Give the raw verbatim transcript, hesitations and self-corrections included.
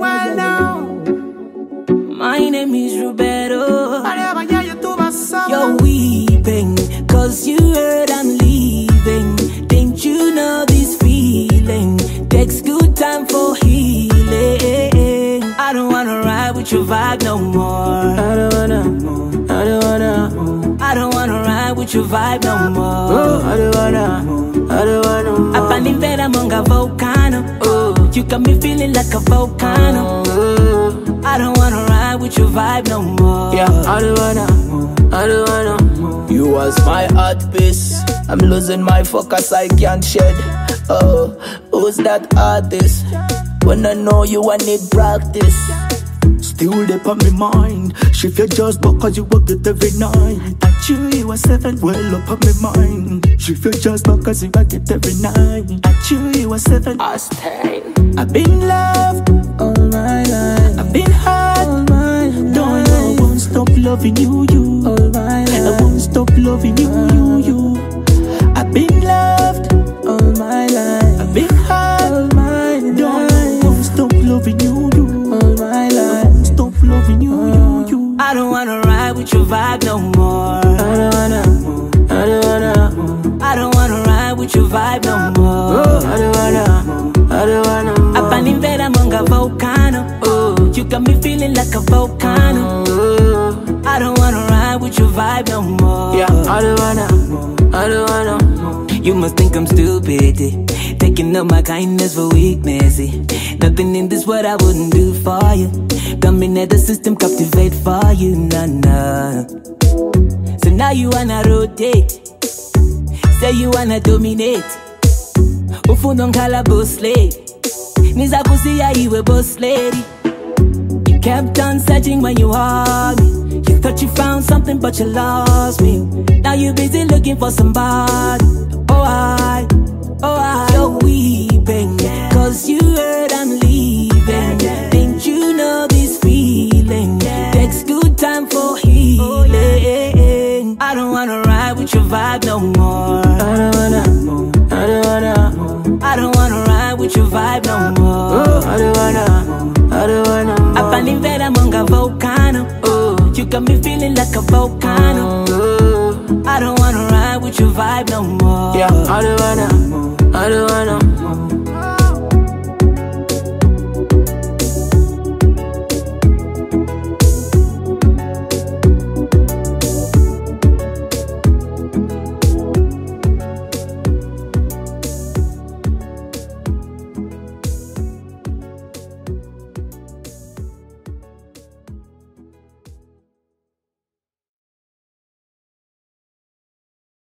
well now. My name is Roberto. I never hear you to my song. You're weeping, cause you heard I'm leaving. Didn't you know this feeling takes good time for healing? I don't wanna ride with your vibe no more. I don't wanna, I don't wanna, I don't wanna ride with your vibe no more. oh, I don't wanna, I don't wanna. Up and invade among a volcano. Oh, you got me feeling like a volcano. Oh, I don't wanna ride with your vibe no more. yeah, I don't wanna, I don't wanna. You was my heartbeat. I'm losing my focus, I can't shed. Oh, who's that artist? When I know you, I need practice. Still deep on my mind. She feel just because you work it every night. At you, you was seven, well up on my mind. She feel just because you work it every night. At you, you was seven. I stay. I've been loved All my life, I've been hurt all my life. Don't know, I won't stop loving you, you. All my life, I won't stop loving you, you, you. I've been loved all my life, I've been hurt all my life. Don't know, I won't stop loving you, you. All my I life. won't stop loving you, you, you. I don't wanna ride with your vibe no more. I don't wanna, I don't wanna, I don't wanna ride with your vibe no more. oh, I don't wanna, I don't wanna. Up and invade among a volcano. Oh, you got me feeling like a volcano. Oh, I don't wanna ride with your vibe no more. yeah, I don't wanna, I don't wanna. You must think I'm stupid, eh? Taking up my kindness for weakness, eh? Nothing in this world I wouldn't do for you. Coming at the system, captivate for you, nah, nah. So now you wanna rotate. Say you wanna dominate. Ufundo nkala boss lady. Niza kusiya iwe boss lady. You kept on searching when you heard me. You thought you found something but you lost me. Now you busy looking for somebody. Oh I, oh I, you're weeping, cause you heard I'm leaving. Didn't you know this feeling takes good time for healing? I don't wanna ride with your vibe no more. I don't wanna, I don't wanna, I don't wanna ride with your vibe no more. oh, I don't wanna, I don't wanna. Up and invade among a volcano. Oh, you got me feeling like a volcano. Oh, I don't wanna ride with your vibe no more. yeah, I don't wanna, I don't wanna.